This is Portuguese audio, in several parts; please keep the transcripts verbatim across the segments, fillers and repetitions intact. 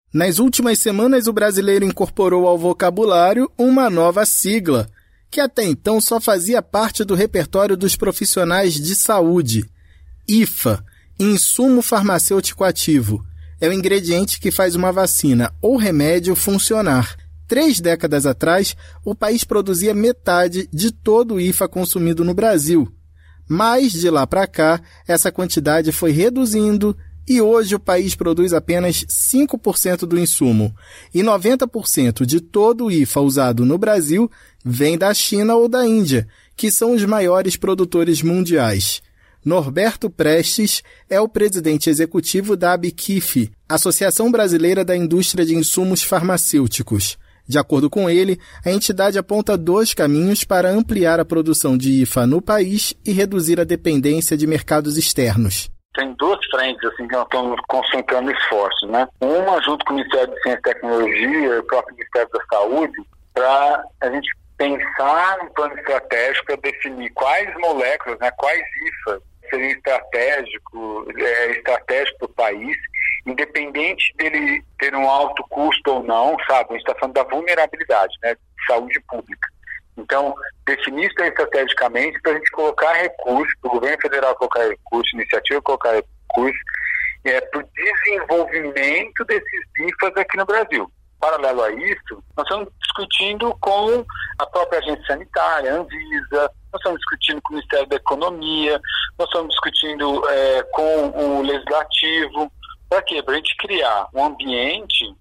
Nas últimas semanas, o brasileiro incorporou ao vocabulário uma nova sigla, que até então só fazia parte do repertório dos profissionais de saúde. I F A, Insumo Farmacêutico Ativo, é o ingrediente que faz uma vacina ou remédio funcionar. Três décadas atrás, o país produzia metade de todo o I F A consumido no Brasil. Mas, de lá para cá, essa quantidade foi reduzindo e hoje o país produz apenas cinco por cento do insumo. E noventa por cento de todo o I F A usado no Brasil vem da China ou da Índia, que são os maiores produtores mundiais. Norberto Prestes é o presidente executivo da A B Q I F, Associação Brasileira da Indústria de Insumos Farmacêuticos. De acordo com ele, a entidade aponta dois caminhos para ampliar a produção de I F A no país e reduzir a dependência de mercados externos. Tem duas frentes assim, que nós estamos concentrando esforços, né? Uma junto com o Ministério de Ciência e Tecnologia e o próprio Ministério da Saúde, para a gente pensar um plano estratégico para definir quais moléculas, né, quais I F As seriam estratégico, é, estratégico para o país, independente dele ter um alto custo ou não, sabe? A gente está falando da vulnerabilidade, né, de saúde pública. Então, definir isso estrategicamente para a gente colocar recursos, para o governo federal colocar recursos, iniciativa colocar recursos, é, para o desenvolvimento desses I F As aqui no Brasil. Paralelo a isso, nós estamos discutindo com a própria agência sanitária, a Anvisa, nós estamos discutindo com o Ministério da Economia, nós estamos discutindo é, com o Legislativo. Para quê? Para a gente criar um ambiente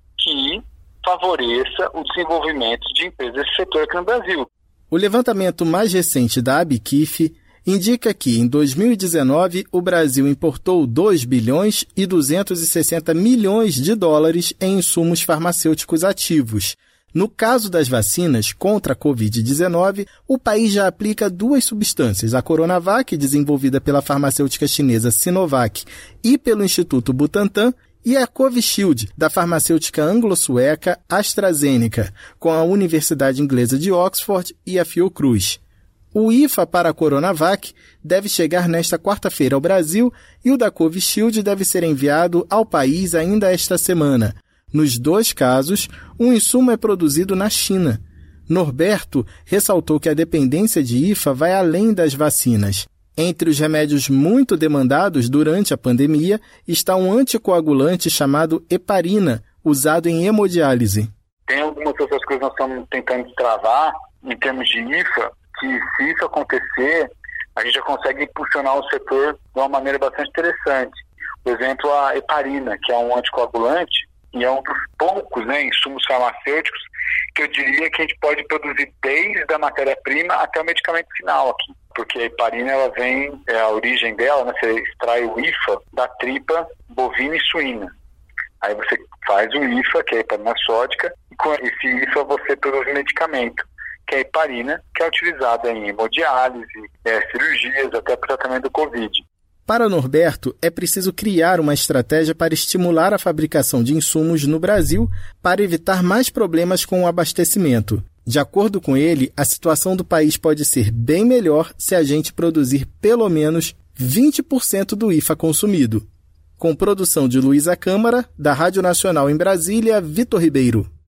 que favoreça o desenvolvimento de empresas desse setor aqui no Brasil. O levantamento mais recente da A B Q I F indica que, em dois mil e dezenove, o Brasil importou dois bilhões e duzentos e sessenta milhões de dólares em insumos farmacêuticos ativos. No caso das vacinas contra a covid dezenove, o país já aplica duas substâncias, a Coronavac, desenvolvida pela farmacêutica chinesa Sinovac e pelo Instituto Butantan, e a Covishield, da farmacêutica anglo-sueca AstraZeneca, com a Universidade Inglesa de Oxford e a Fiocruz. O I F A para a Coronavac deve chegar nesta quarta-feira ao Brasil e o da Covishield deve ser enviado ao país ainda esta semana. Nos dois casos, um insumo é produzido na China. Norberto ressaltou que a dependência de I F A vai além das vacinas. Entre os remédios muito demandados durante a pandemia está um anticoagulante chamado heparina, usado em hemodiálise. Tem algumas outras coisas que nós estamos tentando destravar em termos de I F A, que se isso acontecer, a gente já consegue impulsionar o setor de uma maneira bastante interessante. Por exemplo, a heparina, que é um anticoagulante, e é um dos poucos, né, insumos farmacêuticos que eu diria que a gente pode produzir desde a matéria-prima até o medicamento final aqui. Porque a heparina, ela vem, é, a origem dela, né, você extrai o I F A da tripa bovina e suína. Aí você faz o I F A, que é a heparina sódica, e com esse I F A você produz medicamento, que é a heparina, que é utilizada em hemodiálise, é, cirurgias, até para o tratamento do Covid. Para Norberto, é preciso criar uma estratégia para estimular a fabricação de insumos no Brasil para evitar mais problemas com o abastecimento. De acordo com ele, a situação do país pode ser bem melhor se a gente produzir pelo menos vinte por cento do I F A consumido. Com produção de Luísa Câmara, da Rádio Nacional em Brasília, Vitor Ribeiro.